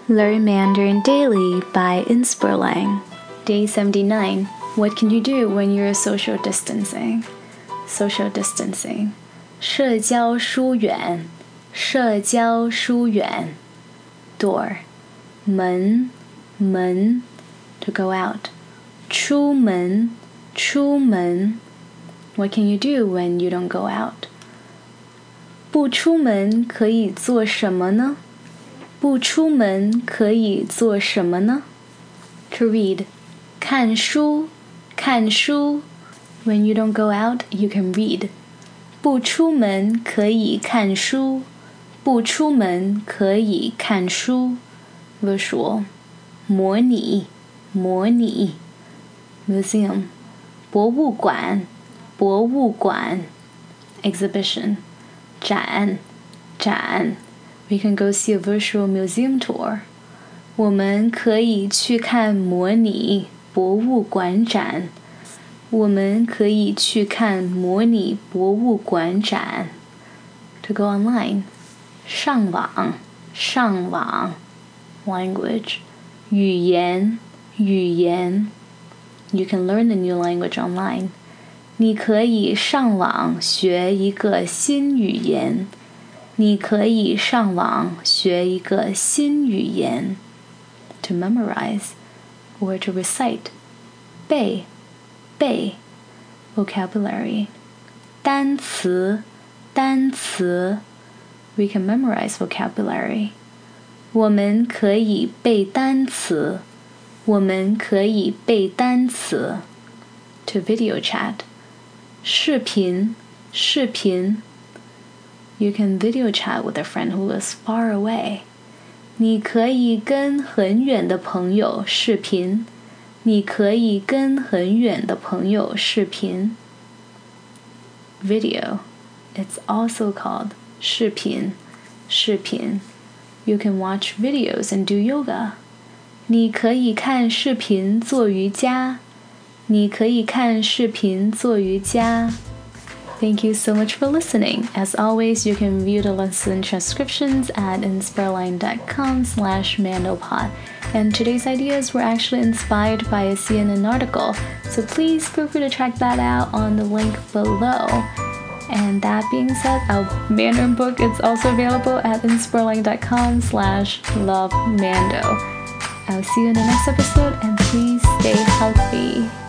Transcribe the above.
Learn Mandarin Daily by Inspirlang. Day 79. What can you do when you're social distancing? Social distancing. 社交疏远，社交疏远。Door. 门，门。To go out. 出门，出门。What can you do when you don't go out? 不出门可以做什么呢？不出门可以做什么呢？ To read. 看书，看书。When you don't go out, you can read. 不出门可以看书，不出门可以看书。Visual. 模拟，模拟。Museum. 博物馆，博物馆。Exhibition. 展，展。We can go see a virtual museum tour. 我们可以去看模拟博物馆展。我们可以去看模拟博物馆展。To go online. 上网，上网。Language. 语言，语言。You can learn a new language online. 你可以上網學一個新語言。你可以上網學一個新語言。To memorize or to recite. 背，背。Vocabulary. 單詞，單詞。We can memorize vocabulary. 我們可以背單詞。我們可以背單詞。To video chat. 視頻，視頻。You can video chat with a friend who lives far away. 你可以跟很遠的朋友視頻。你可以跟很遠的朋友視頻。Video. It's also called 視頻，視頻。You can watch videos and do yoga. 你可以看視頻做瑜伽。你可以看視頻做瑜伽。Thank you so much for listening. As always, you can view the lesson transcriptions at inspireline.com/mandopod. And today's ideas were actually inspired by a CNN article, so please feel free to check that out on the link below. And that being said, our Mandarin book is also available at inspireline.com/lovemando. I'll see you in the next episode, and please stay healthy.